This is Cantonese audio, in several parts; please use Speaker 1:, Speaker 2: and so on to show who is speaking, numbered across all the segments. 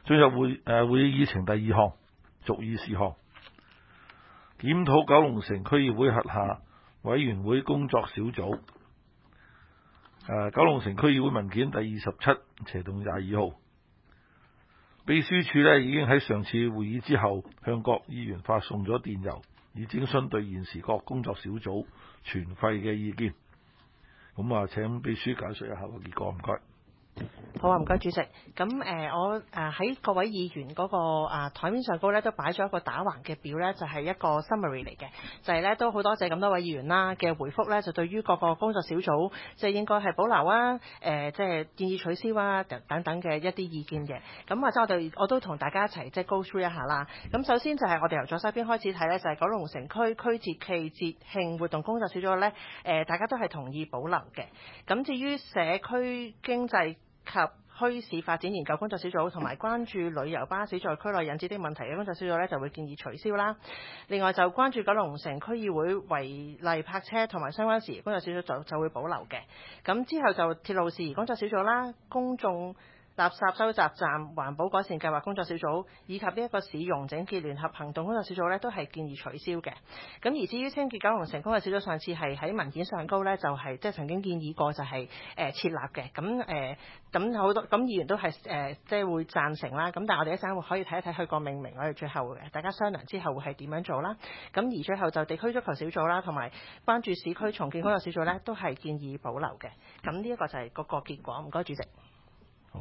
Speaker 1: 進入會議議程第2項，續議事項，檢討九龍城區議會轄下委員會工作小組。九龍城區議會文件第27/22號，秘書處已經喺上次會議之後向各議員發送咗電郵，以徵詢對現時各工作小組存廢嘅意見。咁請秘書簡述一下個結果，唔該。
Speaker 2: 好啊，唔該主席。咁我喺各位議員嗰個台面上高咧，都擺咗一個打橫嘅表咧，就係一個 summary 嚟嘅，就係咧都好多謝咁多位議員啦嘅回覆咧，就對於各個工作小組即係應該係保留啊，即係建議取消啊等等嘅一啲意見嘅。咁或者我都同大家一齊即係 go through 一下啦。咁首先就係我哋由左手邊開始睇咧，就係九龍城區區節暨節慶活動工作小組咧，大家都係同意保留嘅。咁至於社區經濟及墟市發展研究工作小組同埋關注旅遊巴士在區內引致的問題嘅工作小組呢，就會建議取消啦。另外就關注九龍城區議會違例泊車同埋相關事宜工作小組就會保留嘅。咁之後就鐵路事宜工作小組啦，公眾垃圾收集站環保改善計劃工作小組以及呢一個市容整潔聯合行動工作小組呢，都係建議取消嘅。咁而至於清潔九龍城工作小組，上次係喺文件上高呢，就係即係曾經建議過就係設立嘅。咁好多議員都係即係會贊成啦。咁但係我哋一陣會可以睇一睇佢個命名，我哋最後大家商量之後會係點樣做啦。咁而最後就地區足球小組啦，同埋關注市區重建工作小組呢，都係建議保留嘅。咁呢一個就係嗰個結果。唔該主席。
Speaker 1: 好。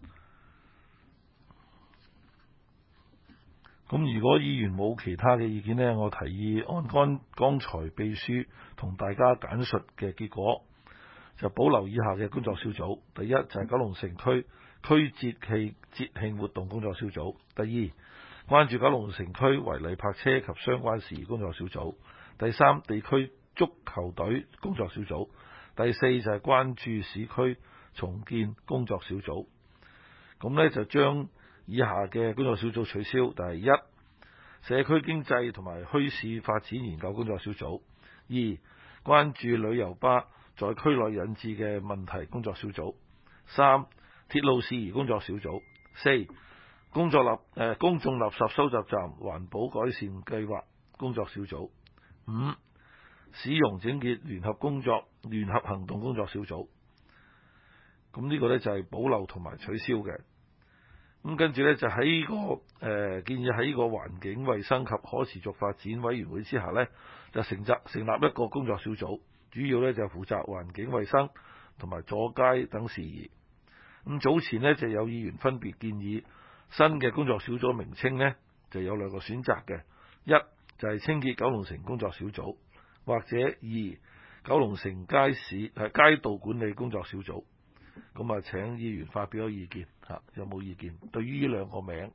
Speaker 1: 咁如果議員冇其他嘅意見呢，我提議按剛才秘書同大家簡述嘅結果，就保留以下嘅工作小組。第一就係九龍城區節暨節慶活動工作小組。第二，關注九龍城區違例泊車及相關事宜工作小組。第三，地區足球隊工作小組。第四就係關注市區重建工作小組。咁呢就將以下嘅工作小組取消。第一，社區經濟同埋墟市發展研究工作小組。二，關注旅遊巴在區內引致嘅問題工作小組。三，鐵路事宜工作小組。四，公眾垃圾收集站環保改善計劃工作小組。五，市容整潔聯合行動工作小組。咁呢個呢，就係保留同埋取消嘅。咁跟住呢，就喺建議喺個環境衛生及可持續發展委員會之下呢，就成立一個工作小組，主要呢，就負責環境衛生同埋阻街等事宜。咁早前呢，就有議員分別建議新嘅工作小組名稱呢，就有兩個選擇嘅，一就係清潔九龍城工作小組，或者二九龍城街道管理工作小組。咁請議員發表意見有冇意見？對於呢兩個名，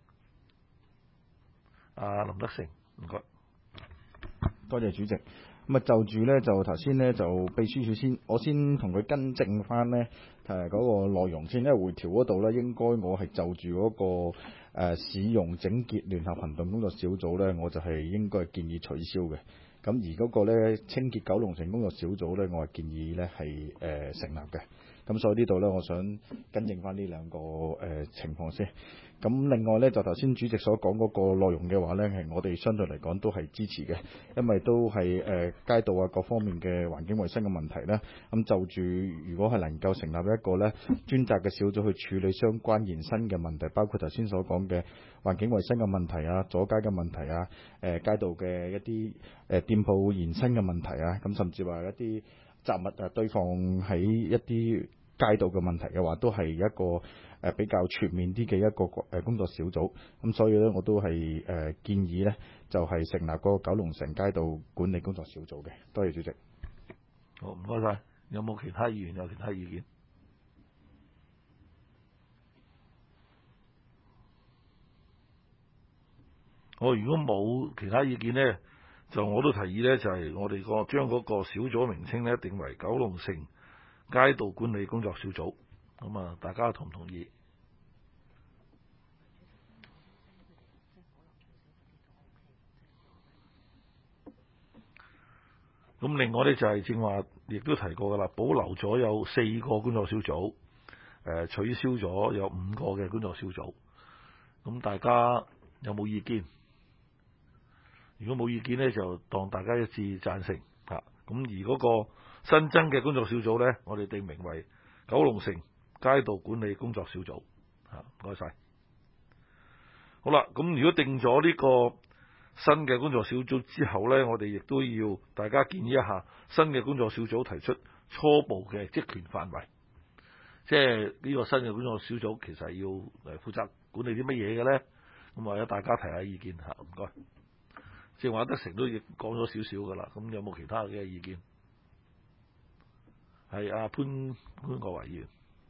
Speaker 1: 林德成，唔該。
Speaker 3: 多謝主席。就住呢，就頭先呢，就秘書處我先同佢更正翻呢嗰個內容先，因為回條嗰度呢，應該我係就住嗰個市容整潔聯合行動工作小組呢，我就係應該建議取消嘅。咁而嗰個呢，清潔九龍城工作小組呢，我係建議呢係成立嘅。咁所以呢度呢，我想更正翻呢兩個情況先。咁另外呢，就頭先主席所講嗰個內容嘅話呢，係我哋相對嚟講都係支持嘅，因為都係街道啊各方面嘅環境衛生嘅問題呢。咁就住如果係能夠成立一個呢專責嘅小組去處理相關延伸嘅問題，包括頭先所講嘅環境衛生嘅問題啊、阻街嘅問題啊、街道嘅一啲店鋪延伸嘅問題啊，咁甚至話一啲雜物堆放喺一啲街道嘅問題嘅話，都係一個比較全面啲嘅一個工作小組。咁所以呢，我都係建議呢，就係成立嗰個九龍城街道管理工作小組嘅。多謝主席。
Speaker 1: 好，唔該晒。有冇其他議員有其他意見？如果冇其他意見呢，就我都提議呢，就係我哋將嗰個小組名稱呢定為九龍城街道管理工作小組。咁大家同唔同意？咁另外呢，就係正話亦都提過噶啦，保留咗有4個工作小組，取消咗有5個嘅工作小組。 咁大家有冇意見？如果冇意見呢，就當大家一致贊成嚇。咁而嗰個新增嘅工作小組呢，我哋定名為九龍城街道管理工作小組嚇。唔該晒。好啦，咁如果定咗呢個新嘅工作小組之後呢，我哋亦都要大家建議一下新嘅工作小組提出初步嘅職權範圍，即係呢個新嘅工作小組其實要負責管理啲乜嘢嘅呢？咁或者大家提下意見嚇，唔該。正話德成都亦講咗少少噶啦，咁有冇其他嘅意見？係阿潘國維議員。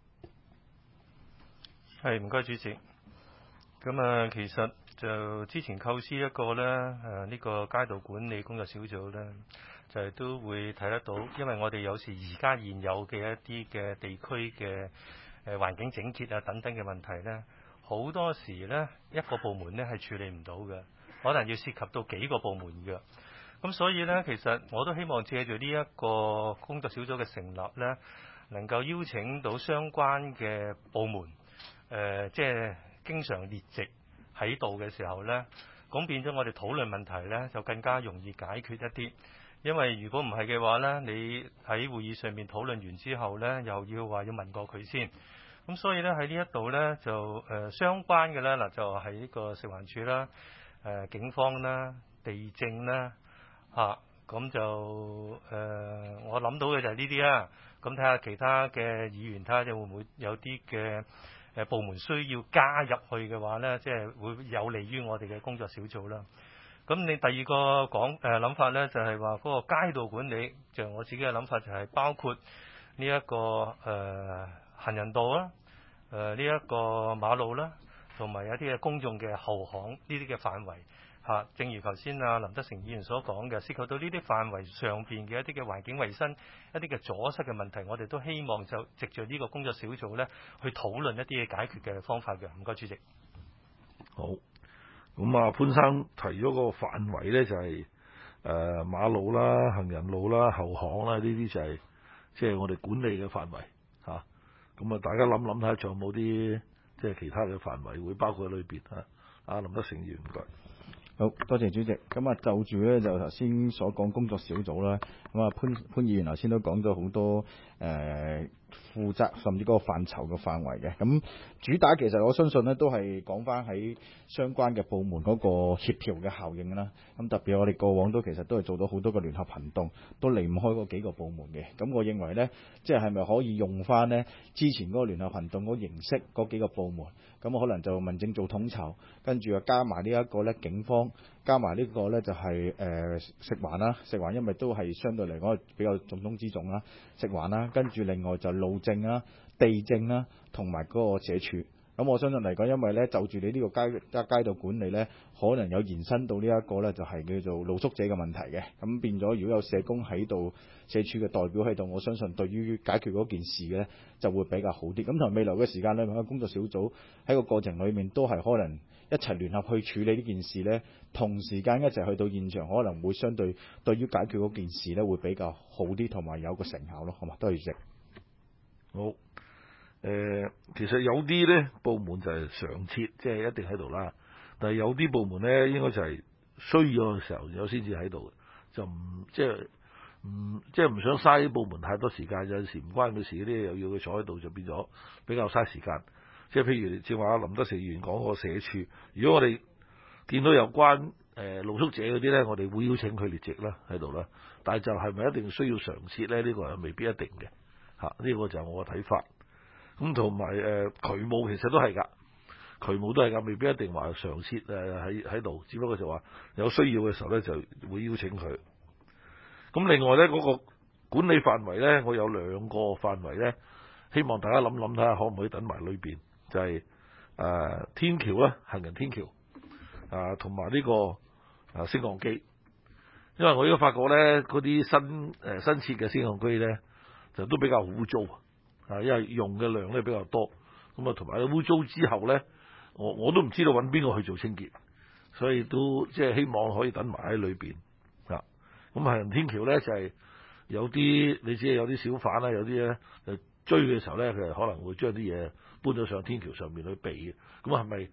Speaker 4: 係，唔該主席。咁其實就之前構思一個咧，呢個街道管理工作小組咧，就係都會睇得到，因為我哋有時而家現有嘅一啲嘅地區嘅環境整潔啊等等嘅問題咧，好多時咧一個部門咧係處理唔到嘅，可能要涉及到幾個部門嘅。咁所以咧，其實我都希望借住呢一個工作小組嘅成立咧，能夠邀請到相關嘅部門，即係經常列席喺度嘅時候呢，咁變咗我哋討論問題呢就更加容易解決一啲。因為如果唔係嘅話呢，你喺會議上面討論完之後呢，又要話要問過佢先。咁所以呢，喺呢一度呢，就相關嘅呢，嗱就係呢個食環署啦、警方啦、地政啦咁就我諗到嘅就係呢啲啦。咁睇下其他嘅議員睇下會唔會有啲嘅部門需要加入去嘅話呢，即係會有利於我哋嘅工作小組啦。咁你第二個諗法呢，就係話嗰個街道管理，就我自己嘅諗法就係包括呢一個行人道啦，呢一個馬路啦，同埋一啲嘅公眾嘅後巷呢啲嘅範圍。正如頭先林德成議員所講嘅，涉及到呢啲範圍上邊嘅一啲嘅環境衛生、一啲嘅阻塞嘅問題，我哋都希望就藉著呢個工作小組呢去討論一啲嘅解決嘅方法嘅。唔該，主席。
Speaker 1: 好，咁潘生提咗個範圍呢，就係馬路啦、行人路啦、後巷啦，呢啲就係即係我哋管理嘅範圍嚇。咁大家諗諗睇下，仲有冇啲即係其他嘅範圍會包括喺裏邊啊？林德成議員，唔該。
Speaker 3: 好多謝主席。咁就住咧就頭先所講工作小組啦。咁潘議員頭先都講咗好多負責甚至嗰個範疇嘅範圍嘅。咁主打其實我相信呢都係講翻喺相關嘅部門嗰個協調嘅效應啦。咁特別我哋過往都其實都係做到好多個聯合行動，都離唔開嗰幾個部門嘅。咁我認為呢，即係咪可以用翻呢之前嗰個聯合行動嗰形式嗰幾個部門？咁可能就民政做統籌，跟住又加埋呢一個呢警方，加埋呢個呢就係食環啦。食環因為都係相對嚟講比較重中之重啦，食環啦，跟住另外就路政啦、地政啦，同埋嗰個社署。咁我相信嚟講，因為呢就住你呢個街道管理呢，可能有延伸到呢一個呢，就係叫做露宿者嘅問題嘅。咁變咗，如果有社工喺度、社署嘅代表喺度，我相信對於解決嗰件事嘅呢，就會比較好啲。咁同未來嘅時間裏面，個工作小組喺個過程裏面都係可能一齊聯合去處理呢件事呢，同時間一齊去到現場，可能會相對對於解決嗰件事呢，會比較好啲，同埋有個成效咯。好嘛，多謝主席。
Speaker 1: 好。其實有啲呢部門就係常設，即係一定喺度啦。但係有啲部門呢，應該就係需要嘅時候有先至喺度，就唔即係唔想嘥啲部門太多時間。有陣時唔關佢事嗰啲，又要佢坐喺度，就變咗比較嘥時間。即係譬如正話林德成議員講個社署，如果我哋見到有關露宿者嗰啲呢，我哋會邀請佢列席啦喺度啦。但係就係咪一定需要常設呢？呢個係未必一定嘅嚇。呢個就係我嘅睇法。咁同埋渠務其實都係㗎，渠務都係㗎，未必一定話常設喺度，只不過就話有需要嘅時候呢，就會邀請佢。咁另外呢，嗰個管理範圍呢，我有兩個範圍呢，希望大家諗諗睇下可唔可以等埋裏邊，就係天橋啦，行人天橋同埋呢個升降機。因為我而家發覺呢，嗰啲新設嘅升降機呢，就都比較污糟。因為用嘅量咧比較多，咁同埋污糟之後咧，我都唔知道揾邊個去做清潔，所以都即係希望可以等埋喺裏邊。咁行人天橋咧就係有啲你知有啲小販啦，有啲咧就追嘅時候咧，佢可能會將啲嘢搬咗上天橋上面去避嘅。咁係咪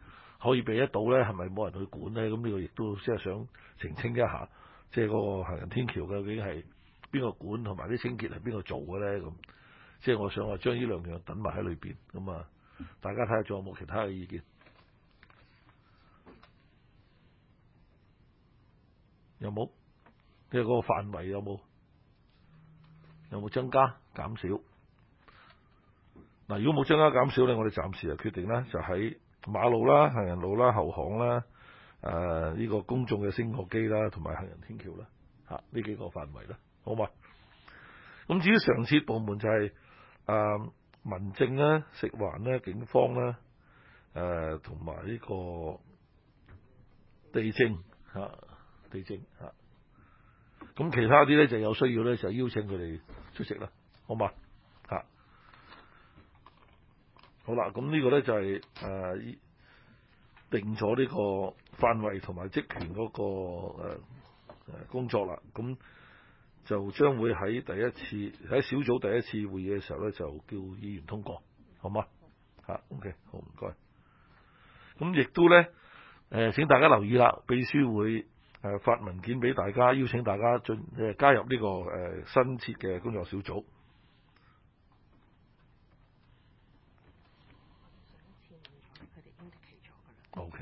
Speaker 1: 可以避得到咧，係咪冇人去管咧？咁呢個亦都即係想澄清一下，即係嗰個行人天橋究竟係邊個管，同埋啲清潔係邊個做嘅咧？咁即係我想話將呢兩樣等埋喺裏邊，咁啊，大家睇下仲有冇其他嘅意見？有冇？即係嗰個範圍有冇？有冇增加減少？嗱，如果冇增加減少咧，我哋暫時就決定咧，就喺馬路啦、行人路啦、後巷啦、呢個公眾嘅升降機啦，同埋行人天橋啦，呢幾個範圍啦，好嘛？咁至於常設部門就係民政啦、食環啦、警方啦，同埋呢個地政咁其他啲咧就有需要咧就邀請佢哋出席啦，好嘛？好啦，咁呢個咧就係定咗呢個範圍同埋職權嗰個工作啦。咁就將會喺小組第一次會議嘅時候咧，就叫議員通過，好嗎？OK， 好，唔該。咁亦都咧請大家留意啦，秘書會發文件俾大家，邀請大家加入呢個新設嘅工作小組。OK，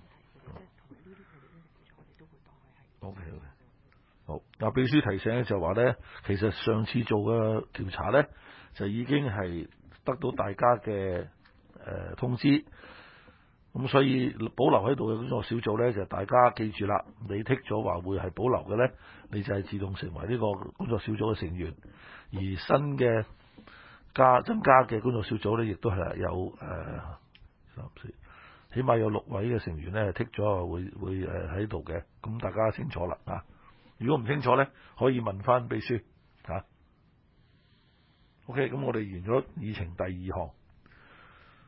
Speaker 1: 好。嗱，秘書提醒咧就話咧，其實上次做嘅調查咧，就已經係得到大家嘅通知，咁所以保留喺度嘅工作小組咧，就大家記住啦，你剔咗話會係保留嘅咧，你就係自動成為呢個工作小組嘅成員，而新嘅增加嘅工作小組咧，亦都係有起碼有6位嘅成員咧剔咗會喺度嘅，咁大家清楚啦啊！如果唔清楚咧，可以問翻秘書。OK，咁我哋完咗議程第2項。